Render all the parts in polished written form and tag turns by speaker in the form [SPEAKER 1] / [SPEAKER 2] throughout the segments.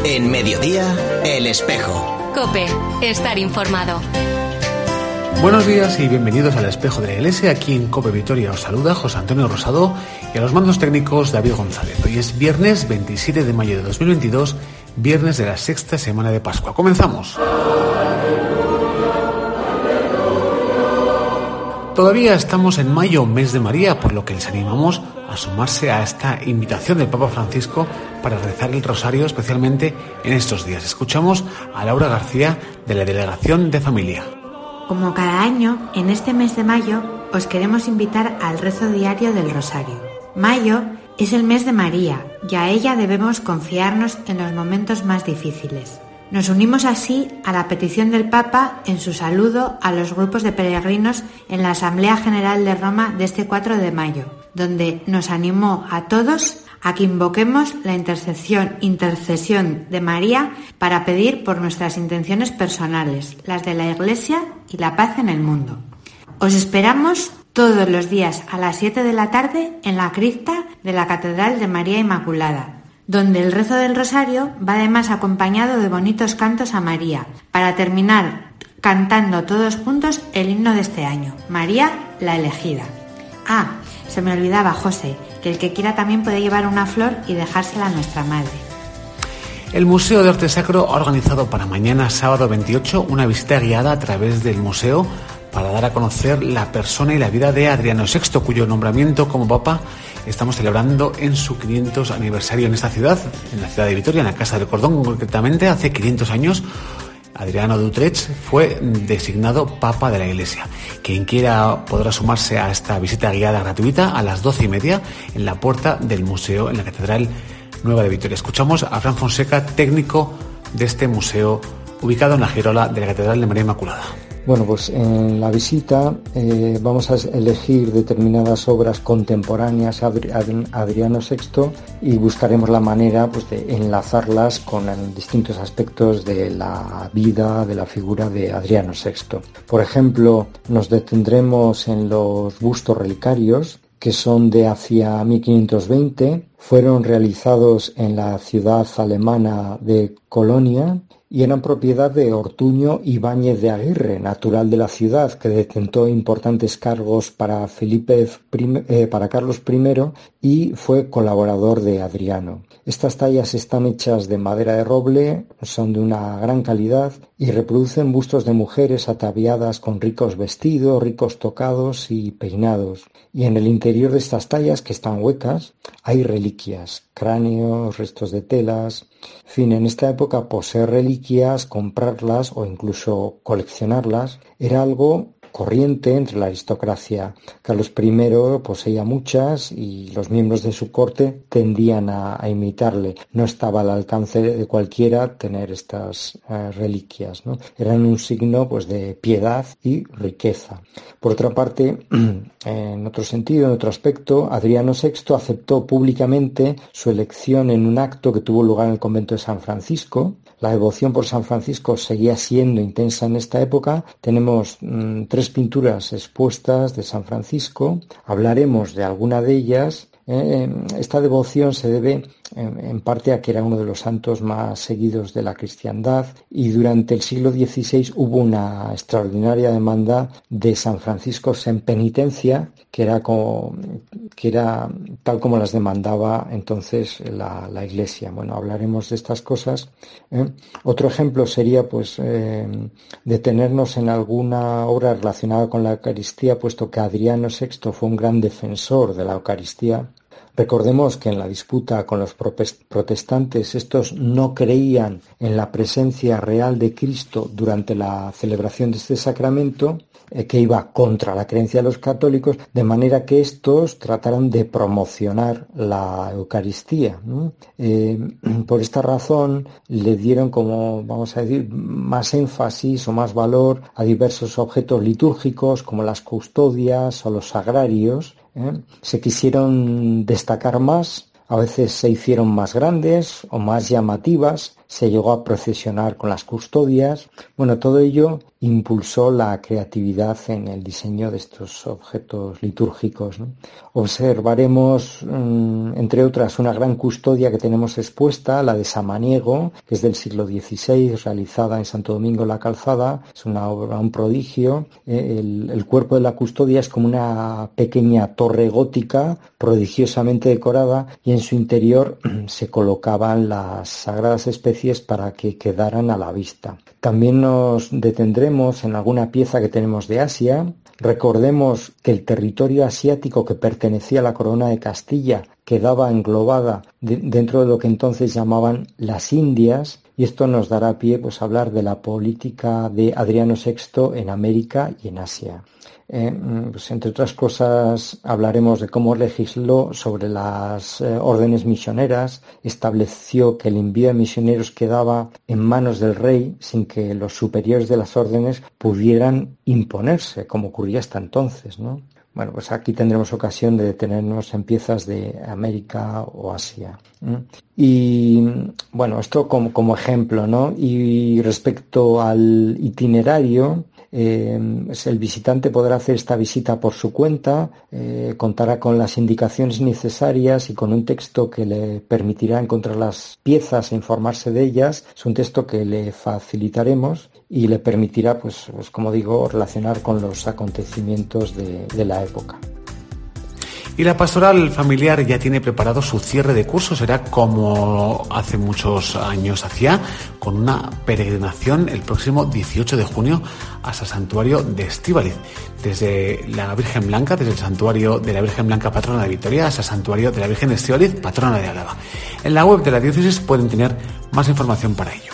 [SPEAKER 1] En Mediodía, El Espejo.
[SPEAKER 2] COPE, estar informado.
[SPEAKER 3] Buenos días y bienvenidos al Espejo de la Iglesia. Aquí en COPE Vitoria os saluda José Antonio Rosado y a los mandos técnicos David González. Hoy es viernes 27 de mayo de 2022, viernes de la sexta semana de Pascua. ¡Comenzamos! Todavía estamos en mayo, mes de María, por lo que les animamos a sumarse a esta invitación del Papa Francisco para rezar el rosario, especialmente en estos días. Escuchamos a Laura García de la Delegación de Familia.
[SPEAKER 4] Como cada año, en este mes de mayo, os queremos invitar al rezo diario del rosario. Mayo es el mes de María y a ella debemos confiarnos en los momentos más difíciles. Nos unimos así a la petición del Papa en su saludo a los grupos de peregrinos en la Asamblea General de Roma de este 4 de mayo, donde nos animó a todos a que invoquemos la intercesión de María para pedir por nuestras intenciones personales, las de la Iglesia y la paz en el mundo. Os esperamos todos los días a las 7 de la tarde en la cripta de la Catedral de María Inmaculada, donde el rezo del rosario va además acompañado de bonitos cantos a María, para terminar cantando todos juntos el himno de este año, María la elegida. Ah, se me olvidaba, José, que el que quiera también puede llevar una flor y dejársela a nuestra madre.
[SPEAKER 3] El Museo de Arte Sacro ha organizado para mañana, sábado 28, una visita guiada a través del museo para dar a conocer la persona y la vida de Adriano VI, cuyo nombramiento como Papa estamos celebrando en su 500 aniversario en esta ciudad, en la ciudad de Vitoria, en la Casa del Cordón. Concretamente, hace 500 años, Adriano de Utrecht fue designado Papa de la Iglesia. Quien quiera podrá sumarse a esta visita guiada gratuita a las 12:30 en la puerta del museo, en la Catedral Nueva de Vitoria. Escuchamos a Fran Fonseca, técnico de este museo, ubicado en la girola de la Catedral de María Inmaculada.
[SPEAKER 5] Bueno, pues en la visita vamos a elegir determinadas obras contemporáneas a Adriano VI y buscaremos la manera pues, de enlazarlas con distintos aspectos de la vida, de la figura de Adriano VI. Por ejemplo, nos detendremos en los bustos relicarios, que son de hacia 1520, fueron realizados en la ciudad alemana de Colonia y eran propiedad de Ortuño Ibáñez de Aguirre, natural de la ciudad, que detentó importantes cargos para Carlos I y fue colaborador de Adriano. Estas tallas están hechas de madera de roble, son de una gran calidad y reproducen bustos de mujeres ataviadas con ricos vestidos, ricos tocados y peinados. Y en el interior de estas tallas, que están huecas, hay reliquias, cráneos, restos de telas. En fin, en esta época poseer reliquias, comprarlas o incluso coleccionarlas era algo corriente entre la aristocracia. Carlos I poseía muchas y los miembros de su corte tendían a imitarle. No estaba al alcance de cualquiera tener estas reliquias, ¿no? Eran un signo pues de piedad y riqueza. Por otra parte, en otro sentido, en otro aspecto, Adriano VI aceptó públicamente su elección en un acto que tuvo lugar en el convento de San Francisco. La devoción por San Francisco seguía siendo intensa en esta época. Tenemos 3 pinturas expuestas de San Francisco. Hablaremos de alguna de ellas. Esta devoción se debe en parte a que era uno de los santos más seguidos de la cristiandad y durante el siglo XVI hubo una extraordinaria demanda de San Francisco en penitencia que era tal como las demandaba entonces la Iglesia. Bueno, hablaremos de estas cosas. Otro ejemplo sería pues detenernos en alguna obra relacionada con la Eucaristía, puesto que Adriano VI fue un gran defensor de la Eucaristía. Recordemos que en la disputa con los protestantes, estos no creían en la presencia real de Cristo durante la celebración de este sacramento, que iba contra la creencia de los católicos, de manera que estos trataron de promocionar la Eucaristía, ¿no? Por esta razón le dieron, como vamos a decir, más énfasis o más valor a diversos objetos litúrgicos como las custodias o los sagrarios. Se quisieron destacar más, a veces se hicieron más grandes o más llamativas se llegó a procesionar con las custodias. Bueno, todo ello impulsó la creatividad en el diseño de estos objetos litúrgicos, ¿no? Observaremos, entre otras, una gran custodia que tenemos expuesta, la de Samaniego, que es del siglo XVI, realizada en Santo Domingo la Calzada. Es una obra, un prodigio. El cuerpo de la custodia es como una pequeña torre gótica prodigiosamente decorada, y en su interior se colocaban las sagradas especies para que quedaran a la vista. También nos detendremos en alguna pieza que tenemos de Asia. Recordemos que el territorio asiático que pertenecía a la corona de Castilla quedaba englobada dentro de lo que entonces llamaban las Indias, y esto nos dará pie pues a hablar de la política de Adriano VI en América y en Asia. Pues entre otras cosas hablaremos de cómo legisló sobre las órdenes misioneras, estableció que el envío de misioneros quedaba en manos del rey sin que los superiores de las órdenes pudieran imponerse, como ocurría hasta entonces, ¿no? Bueno, pues aquí tendremos ocasión de detenernos en piezas de América o Asia. Y bueno, esto como ejemplo, ¿no? Y respecto al itinerario, el visitante podrá hacer esta visita por su cuenta, contará con las indicaciones necesarias y con un texto que le permitirá encontrar las piezas e informarse de ellas. Es un texto que le facilitaremos y le permitirá, pues como digo, relacionar con los acontecimientos de la época.
[SPEAKER 3] Y la pastoral familiar ya tiene preparado su cierre de curso. Será como hace muchos años hacía, con una peregrinación el próximo 18 de junio hasta el santuario de Estíbaliz, desde la Virgen Blanca, desde el santuario de la Virgen Blanca, patrona de Vitoria, hasta el santuario de la Virgen de Estíbaliz, patrona de Álava. En la web de la diócesis pueden tener más información para ello.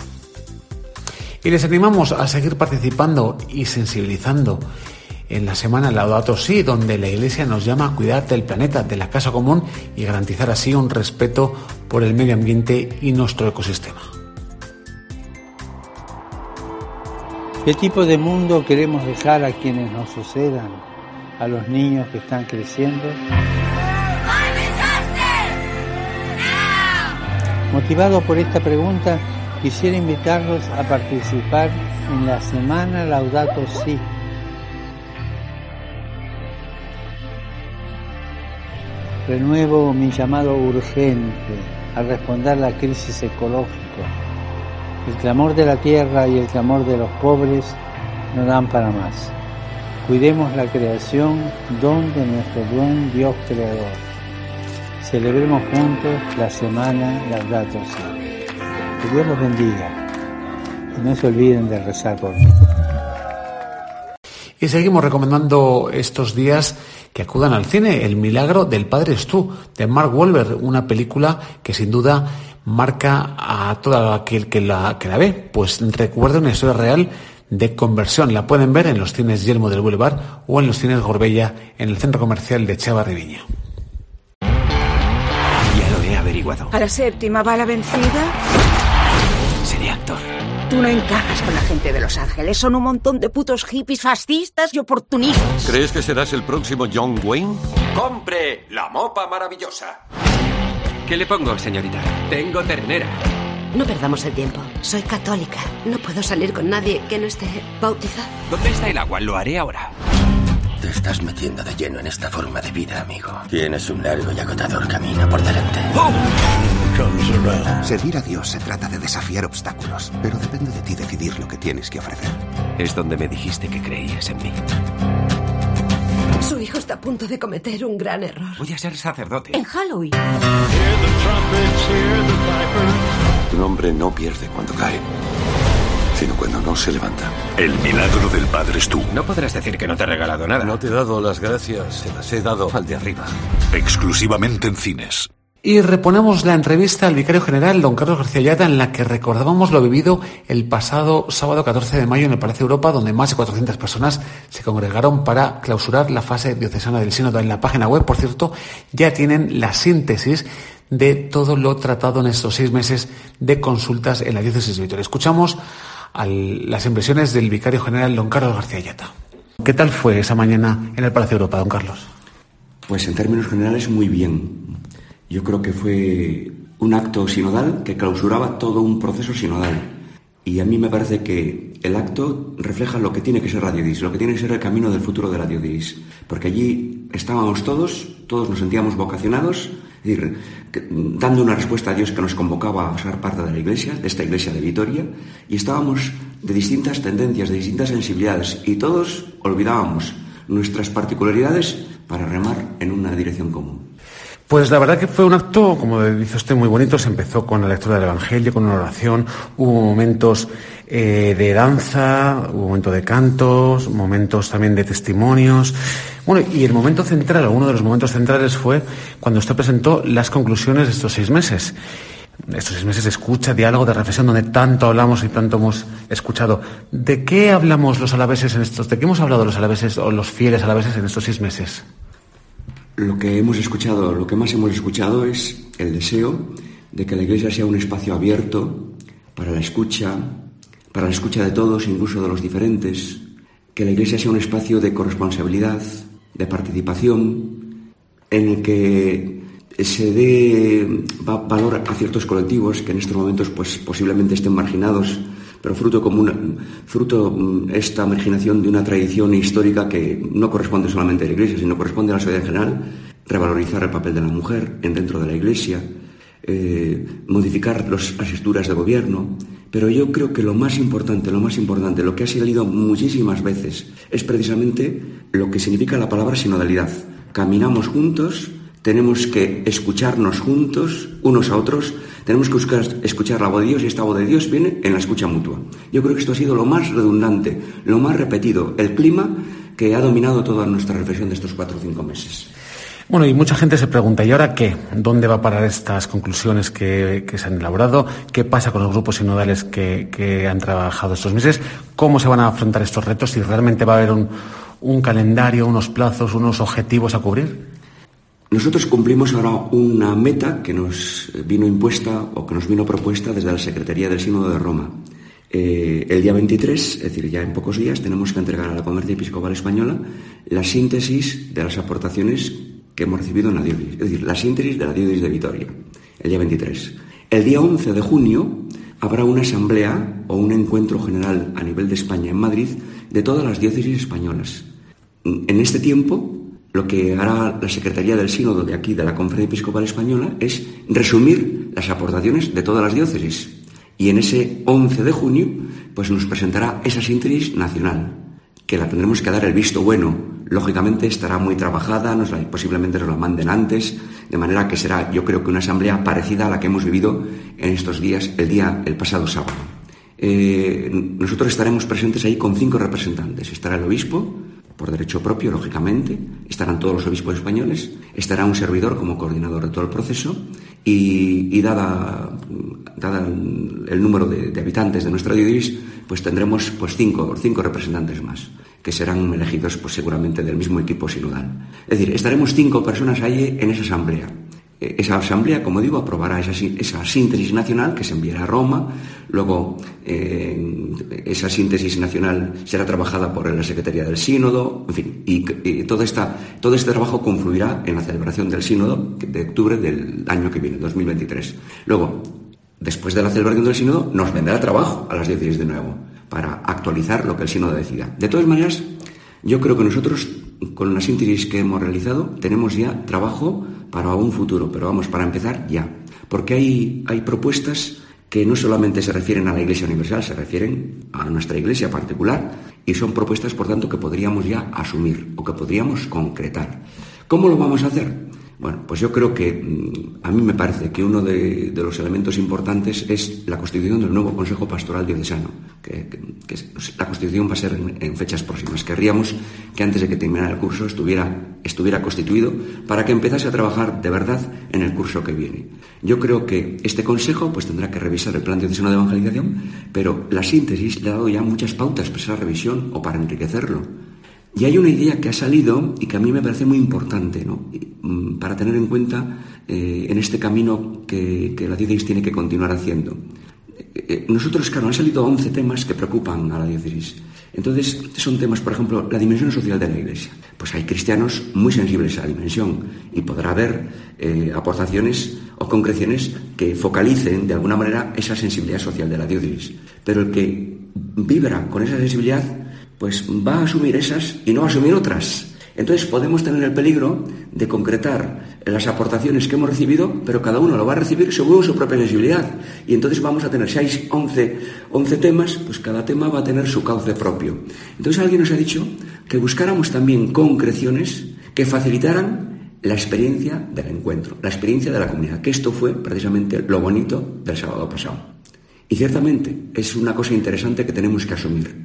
[SPEAKER 3] Y les animamos a seguir participando y sensibilizando en la semana Laudato Si, donde la Iglesia nos llama a cuidar del planeta, de la casa común, y garantizar así un respeto por el medio ambiente y nuestro ecosistema.
[SPEAKER 6] ¿Qué tipo de mundo queremos dejar a quienes nos sucedan, a los niños que están creciendo? Motivado por esta pregunta, quisiera invitarlos a participar en la semana Laudato Si. Renuevo mi llamado urgente a responder a la crisis ecológica. El clamor de la tierra y el clamor de los pobres no dan para más. Cuidemos la creación, don de nuestro buen Dios creador. Celebremos juntos la semana Laudato Si. Que Dios los bendiga y no se olviden de rezar por mí.
[SPEAKER 3] Y seguimos recomendando estos días que acudan al cine. El milagro del Padre es tú, de Mark Wahlberg, una película que sin duda marca a todo aquel que la ve, pues recuerda una historia real de conversión. La pueden ver en los cines Yelmo del Boulevard o en los cines Gorbella, en el centro comercial de Chavarribiña.
[SPEAKER 7] Ya lo he averiguado.
[SPEAKER 8] ¿A la séptima va la vencida?
[SPEAKER 7] Seré actor.
[SPEAKER 8] Tú no encajas con la gente de Los Ángeles. Son un montón de putos hippies fascistas y oportunistas.
[SPEAKER 9] ¿Crees que serás el próximo John Wayne?
[SPEAKER 10] ¡Compre la mopa maravillosa!
[SPEAKER 7] ¿Qué le pongo, señorita? Tengo ternera.
[SPEAKER 11] No perdamos el tiempo. Soy católica. No puedo salir con nadie que no esté bautizado.
[SPEAKER 7] ¿Dónde está el agua? Lo haré ahora.
[SPEAKER 10] Te estás metiendo de lleno en esta forma de vida, amigo. Tienes un largo y agotador camino por delante.
[SPEAKER 12] Servir a Dios se trata de desafiar obstáculos, pero depende de ti decidir lo que tienes que ofrecer.
[SPEAKER 7] Es donde me dijiste que creías en mí.
[SPEAKER 11] Su hijo está a punto de cometer un gran error.
[SPEAKER 7] Voy a ser sacerdote.
[SPEAKER 11] En Halloween.
[SPEAKER 9] Un hombre no pierde cuando cae, sino cuando no se levanta.
[SPEAKER 13] El milagro del Padre es tú.
[SPEAKER 7] No podrás decir que no te he regalado nada.
[SPEAKER 9] No te he dado las gracias, se las he dado al de arriba.
[SPEAKER 13] Exclusivamente en cines.
[SPEAKER 3] Y reponemos la entrevista al vicario general, don Carlos García Ayata, en la que recordábamos lo vivido el pasado sábado 14 de mayo en el Palacio Europa, donde más de 400 personas se congregaron para clausurar la fase diocesana del sínodo. En la página web, por cierto, ya tienen la síntesis de todo lo tratado en estos 6 meses de consultas en la diócesis de Vitoria. Escuchamos las impresiones del vicario general, don Carlos García Ayata. ¿Qué tal fue esa mañana en el Palacio Europa, don Carlos?
[SPEAKER 14] Pues en términos generales muy bien. Yo creo que fue un acto sinodal que clausuraba todo un proceso sinodal. Y a mí me parece que el acto refleja lo que tiene que ser Radio Dis, lo que tiene que ser el camino del futuro de Radio Dis. Porque allí estábamos todos nos sentíamos vocacionados, es decir, dando una respuesta a Dios que nos convocaba a ser parte de la Iglesia, de esta Iglesia de Vitoria, y estábamos de distintas tendencias, de distintas sensibilidades, y todos olvidábamos nuestras particularidades para remar en una dirección común.
[SPEAKER 3] Pues la verdad que fue un acto, como dice usted, muy bonito. Se empezó con la lectura del Evangelio, con una oración, hubo momentos de danza, hubo momentos de cantos, momentos también de testimonios. Bueno, y el momento central, uno de los momentos centrales fue cuando usted presentó las conclusiones de estos 6 meses. Estos 6 meses de escucha, diálogo, de reflexión, donde tanto hablamos y tanto hemos escuchado. ¿De qué hablamos los alaveses de qué hemos hablado los alaveses o los fieles alaveses en estos 6 meses?
[SPEAKER 14] Lo que más hemos escuchado es el deseo de que la Iglesia sea un espacio abierto para la escucha de todos, incluso de los diferentes, que la Iglesia sea un espacio de corresponsabilidad, de participación, en el que se dé valor a ciertos colectivos que en estos momentos pues posiblemente estén marginados, pero fruto esta marginación de una tradición histórica que no corresponde solamente a la Iglesia, sino corresponde a la sociedad en general, revalorizar el papel de la mujer dentro de la Iglesia, modificar las estructuras de gobierno. Pero yo creo que lo más importante, lo que ha salido muchísimas veces, es precisamente lo que significa la palabra sinodalidad. Caminamos juntos, tenemos que escucharnos juntos, unos a otros, tenemos que escuchar la voz de Dios, y esta voz de Dios viene en la escucha mutua. Yo creo que esto ha sido lo más redundante, lo más repetido, el clima que ha dominado toda nuestra reflexión de estos 4 o 5 meses.
[SPEAKER 3] Bueno, y mucha gente se pregunta, ¿y ahora qué? ¿Dónde va a parar estas conclusiones que se han elaborado? ¿Qué pasa con los grupos sinodales que han trabajado estos meses? ¿Cómo se van a afrontar estos retos? ¿Si realmente va a haber un calendario, unos plazos, unos objetivos a cubrir?
[SPEAKER 14] Nosotros cumplimos ahora una meta que nos vino impuesta o que nos vino propuesta desde la Secretaría del Sínodo de Roma. El día 23, es decir, ya en pocos días, tenemos que entregar a la Conferencia Episcopal Española la síntesis de las aportaciones que hemos recibido en la diócesis, es decir, la síntesis de la diócesis de Vitoria, el día 23. El día 11 de junio habrá una asamblea o un encuentro general a nivel de España en Madrid de todas las diócesis españolas. En este tiempo, lo que hará la Secretaría del Sínodo de aquí, de la Conferencia Episcopal Española, es resumir las aportaciones de todas las diócesis. Y en ese 11 de junio, pues nos presentará esa síntesis nacional, que la tendremos que dar el visto bueno. Lógicamente estará muy trabajada, posiblemente nos la manden antes, de manera que será, yo creo que una asamblea parecida a la que hemos vivido en estos días, el pasado sábado. Nosotros estaremos presentes ahí con 5 representantes. Estará el obispo, por derecho propio, lógicamente, estarán todos los obispos españoles, estará un servidor como coordinador de todo el proceso y dada el número de habitantes de nuestra diócesis, pues tendremos 5 representantes más, que serán elegidos pues seguramente del mismo equipo sinodal. Es decir, estaremos 5 personas ahí en esa asamblea. Esa asamblea, como digo, aprobará esa síntesis nacional que se enviará a Roma. Luego, esa síntesis nacional será trabajada por la Secretaría del Sínodo, en fin, y todo este trabajo confluirá en la celebración del Sínodo de octubre del año que viene, 2023. Luego, después de la celebración del Sínodo, nos vendrá trabajo a las diócesis de nuevo para actualizar lo que el Sínodo decida. De todas maneras, yo creo que nosotros, con la síntesis que hemos realizado, tenemos ya trabajo para un futuro, pero vamos, para empezar ya. Porque hay propuestas que no solamente se refieren a la Iglesia Universal, se refieren a nuestra Iglesia particular, y son propuestas, por tanto, que podríamos ya asumir o que podríamos concretar. ¿Cómo lo vamos a hacer? Bueno, pues yo creo que a mí me parece que uno de los elementos importantes es la constitución del nuevo Consejo Pastoral Diocesano, que la constitución va a ser en fechas próximas. Querríamos que antes de que terminara el curso estuviera constituido para que empezase a trabajar de verdad en el curso que viene. Yo creo que este Consejo pues tendrá que revisar el Plan Diocesano de Evangelización, pero la síntesis le ha dado ya muchas pautas para esa revisión o para enriquecerlo. Y hay una idea que ha salido y que a mí me parece muy importante, ¿no? Para tener en cuenta en este camino que la diócesis tiene que continuar haciendo. Nosotros, claro, han salido 11 temas que preocupan a la diócesis. Entonces, son temas, por ejemplo, la dimensión social de la Iglesia. Pues hay cristianos muy sensibles a la dimensión y podrá haber aportaciones o concreciones que focalicen de alguna manera esa sensibilidad social de la diócesis. Pero el que vibra con esa sensibilidad, pues va a asumir esas y no va a asumir otras. Entonces podemos tener el peligro de concretar las aportaciones que hemos recibido, pero cada uno lo va a recibir según su propia sensibilidad. Y entonces vamos a tener, si hay 11 temas, pues cada tema va a tener su cauce propio. Entonces alguien nos ha dicho que buscáramos también concreciones que facilitaran la experiencia del encuentro, la experiencia de la comunidad, que esto fue precisamente lo bonito del sábado pasado. Y ciertamente es una cosa interesante que tenemos que asumir.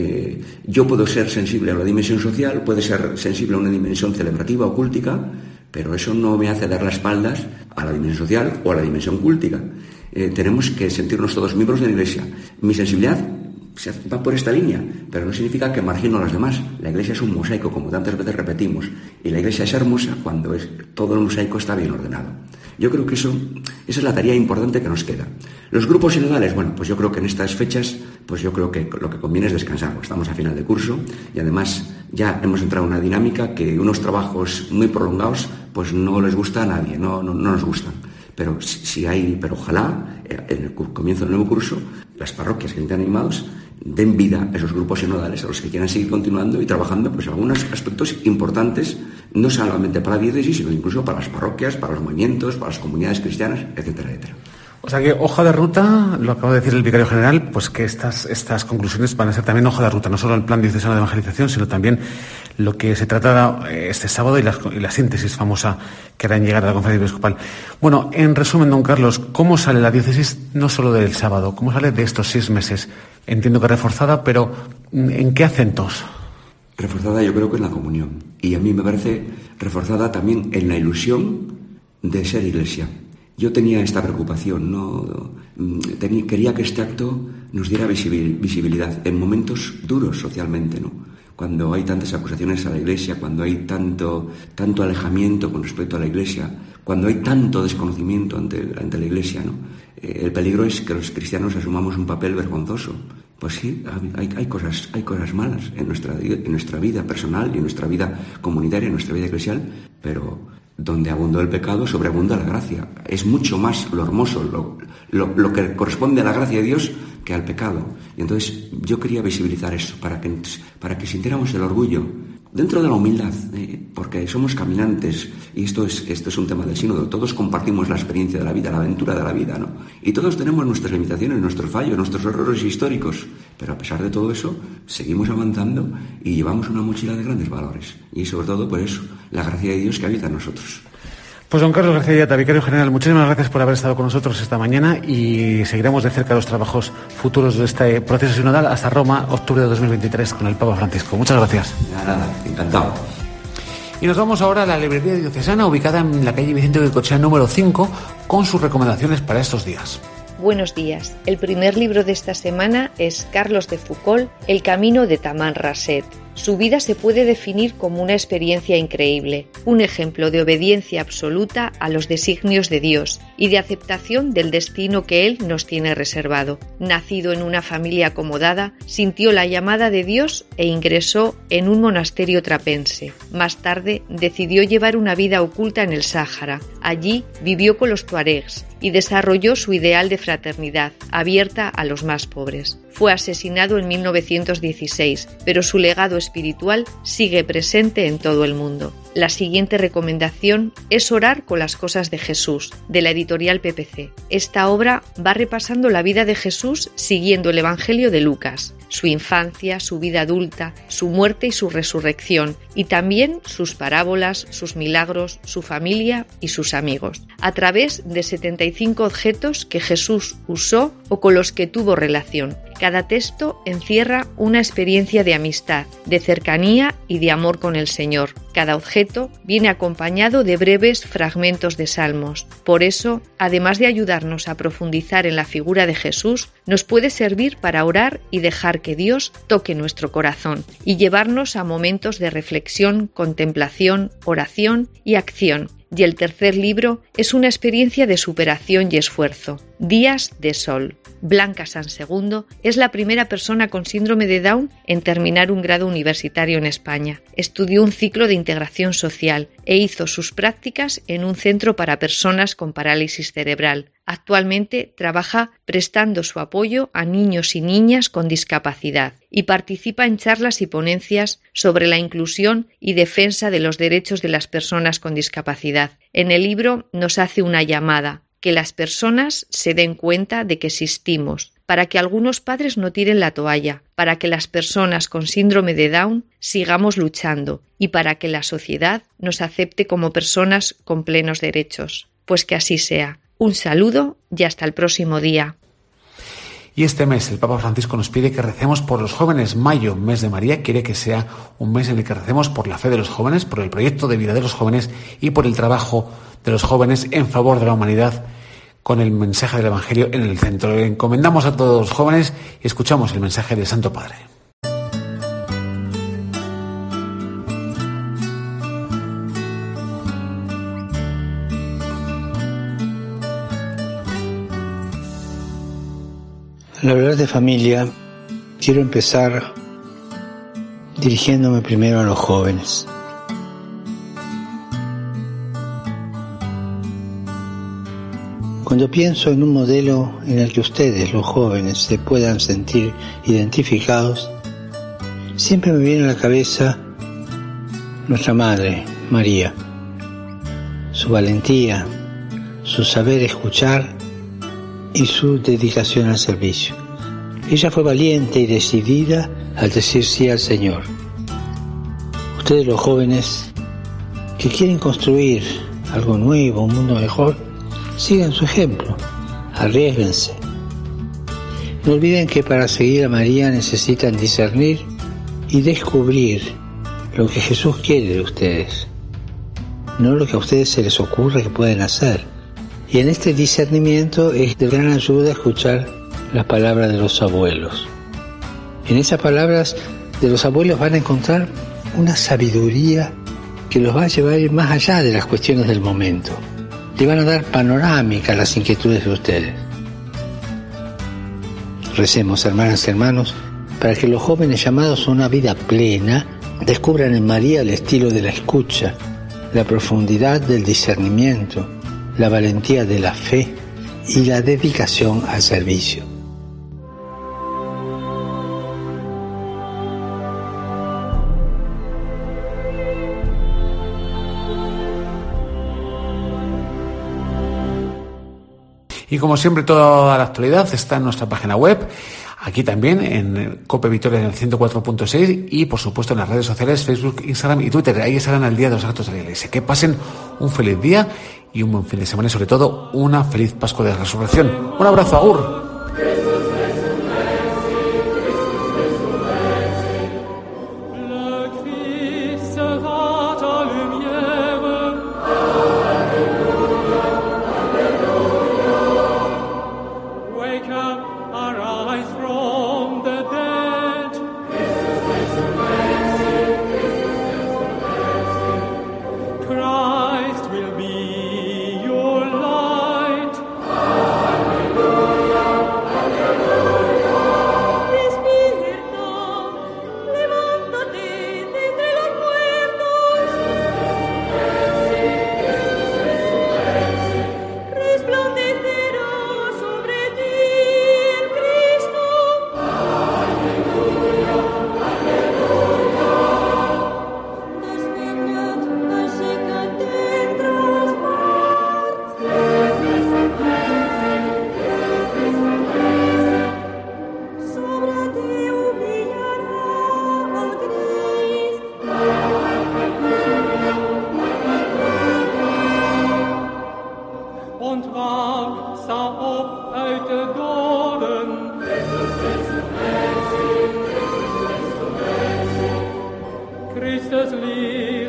[SPEAKER 14] Yo puedo ser sensible a la dimensión social, puede ser sensible a una dimensión celebrativa o cúltica, pero eso no me hace dar las espaldas a la dimensión social o a la dimensión cúltica. Tenemos que sentirnos todos miembros de la Iglesia. Mi sensibilidad va por esta línea, pero no significa que margino a las demás. La Iglesia es un mosaico, como tantas veces repetimos, y la Iglesia es hermosa cuando todo el mosaico está bien ordenado. Yo creo que esa es la tarea importante que nos queda. Los grupos sinodales, bueno, pues yo creo que en estas fechas, pues yo creo que lo que conviene es descansar. Estamos a final de curso y además ya hemos entrado en una dinámica que unos trabajos muy prolongados pues no les gusta a nadie, no nos gustan. Pero pero ojalá en el comienzo del nuevo curso las parroquias que estén animados den vida a esos grupos sinodales, a los que quieran seguir continuando y trabajando pues algunos aspectos importantes, no solamente para la diócesis, sino incluso para las parroquias, para los movimientos, para las comunidades cristianas, etcétera, etcétera.
[SPEAKER 3] O sea que hoja de ruta, lo acaba de decir el vicario general, pues que estas conclusiones van a ser también hoja de ruta, no solo el plan diocesano de evangelización, sino también lo que se trata este sábado y la síntesis famosa que harán llegar a la conferencia episcopal. Bueno, en resumen, don Carlos, ¿cómo sale la diócesis no solo del sábado? ¿Cómo sale de estos 6 meses? Entiendo que reforzada, pero ¿en qué acentos?
[SPEAKER 14] Reforzada yo creo que en la comunión. Y a mí me parece reforzada también en la ilusión de ser Iglesia. Yo tenía esta preocupación, quería que este acto nos diera visibilidad en momentos duros socialmente, ¿no? Cuando hay tantas acusaciones a la Iglesia, cuando hay tanto alejamiento con respecto a la Iglesia, cuando hay tanto desconocimiento ante la Iglesia, ¿no? El peligro es que los cristianos asumamos un papel vergonzoso. Pues sí, hay cosas malas en nuestra vida personal y en nuestra vida comunitaria, en nuestra vida eclesial, pero donde abundó el pecado, sobreabunda la gracia. Es mucho más lo hermoso, lo que corresponde a la gracia de Dios que al pecado. Y entonces yo quería visibilizar eso, para que sintiéramos el orgullo, dentro de la humildad, porque somos caminantes, y esto es un tema del sínodo, todos compartimos la experiencia de la vida, la aventura de la vida, ¿no? Y todos tenemos nuestras limitaciones, nuestros fallos, nuestros errores históricos, pero a pesar de todo eso, seguimos avanzando y llevamos una mochila de grandes valores. Y sobre todo, por eso, la gracia de Dios que habita en nosotros.
[SPEAKER 3] Pues don Carlos García Illata, vicario general, muchísimas gracias por haber estado con nosotros esta mañana y seguiremos de cerca los trabajos futuros de este proceso sinodal hasta Roma, octubre de 2023, con el Papa Francisco. Muchas gracias.
[SPEAKER 14] Nada, encantado.
[SPEAKER 3] Y nos vamos ahora a la librería diocesana, ubicada en la calle Vicente Goicoechea número 5, con sus recomendaciones para estos días.
[SPEAKER 15] Buenos días. El primer libro de esta semana es Carlos de Foucauld, El camino de Tamanrasset. Su vida se puede definir como una experiencia increíble, un ejemplo de obediencia absoluta a los designios de Dios y de aceptación del destino que Él nos tiene reservado. Nacido en una familia acomodada, sintió la llamada de Dios e ingresó en un monasterio trapense. Más tarde decidió llevar una vida oculta en el Sáhara. Allí vivió con los tuaregs y desarrolló su ideal de fraternidad, abierta a los más pobres. Fue asesinado en 1916, pero su legado espiritual sigue presente en todo el mundo. La siguiente recomendación es Orar con las cosas de Jesús, de la editorial PPC. Esta obra va repasando la vida de Jesús siguiendo el Evangelio de Lucas, su infancia, su vida adulta, su muerte y su resurrección, y también sus parábolas, sus milagros, su familia y sus amigos, a través de 75 objetos que Jesús usó o con los que tuvo relación. Cada texto encierra una experiencia de amistad, de cercanía y de amor con el Señor. Cada objeto viene acompañado de breves fragmentos de salmos. Por eso, además de ayudarnos a profundizar en la figura de Jesús, nos puede servir para orar y dejar que Dios toque nuestro corazón y llevarnos a momentos de reflexión, contemplación, oración y acción. Y el tercer libro es una experiencia de superación y esfuerzo. Días de Sol. Blanca Sansegundo es la primera persona con síndrome de Down en terminar un grado universitario en España. Estudió un ciclo de integración social e hizo sus prácticas en un centro para personas con parálisis cerebral. Actualmente trabaja prestando su apoyo a niños y niñas con discapacidad y participa en charlas y ponencias sobre la inclusión y defensa de los derechos de las personas con discapacidad. En el libro nos hace una llamada: que las personas se den cuenta de que existimos, para que algunos padres no tiren la toalla, para que las personas con síndrome de Down sigamos luchando y para que la sociedad nos acepte como personas con plenos derechos. Pues que así sea. Un saludo y hasta el próximo día.
[SPEAKER 3] Y este mes el Papa Francisco nos pide que recemos por los jóvenes. Mayo, mes de María, quiere que sea un mes en el que recemos por la fe de los jóvenes, por el proyecto de vida de los jóvenes y por el trabajo de los jóvenes en favor de la humanidad, con el mensaje del Evangelio en el centro. Le encomendamos a todos los jóvenes y escuchamos el mensaje del Santo Padre.
[SPEAKER 6] Al hablar de familia, quiero empezar dirigiéndome primero a los jóvenes. Cuando pienso en un modelo en el que ustedes, los jóvenes, se puedan sentir identificados, siempre me viene a la cabeza nuestra Madre, María, su valentía, su saber escuchar y su dedicación al servicio. Ella fue valiente y decidida al decir sí al Señor. Ustedes, los jóvenes, que quieren construir algo nuevo, un mundo mejor, sigan su ejemplo, arriésguense. No olviden que para seguir a María necesitan discernir y descubrir lo que Jesús quiere de ustedes, no lo que a ustedes se les ocurre que pueden hacer. Y en este discernimiento es de gran ayuda escuchar las palabras de los abuelos. En esas palabras de los abuelos van a encontrar una sabiduría que los va a llevar a ir más allá de las cuestiones del momento. Le van a dar panorámica a las inquietudes de ustedes. Recemos, hermanas y hermanos, para que los jóvenes llamados a una vida plena descubran en María el estilo de la escucha, la profundidad del discernimiento, la valentía de la fe y la dedicación al servicio.
[SPEAKER 3] Y como siempre, toda la actualidad está en nuestra página web, aquí también en COPE Vitoria en el 104.6 y por supuesto en las redes sociales Facebook, Instagram y Twitter. Ahí estarán al día de los actos de la Iglesia. Que pasen un feliz día y un buen fin de semana y sobre todo una feliz Pascua de Resurrección. Un abrazo, agur.
[SPEAKER 16] Christus lieb.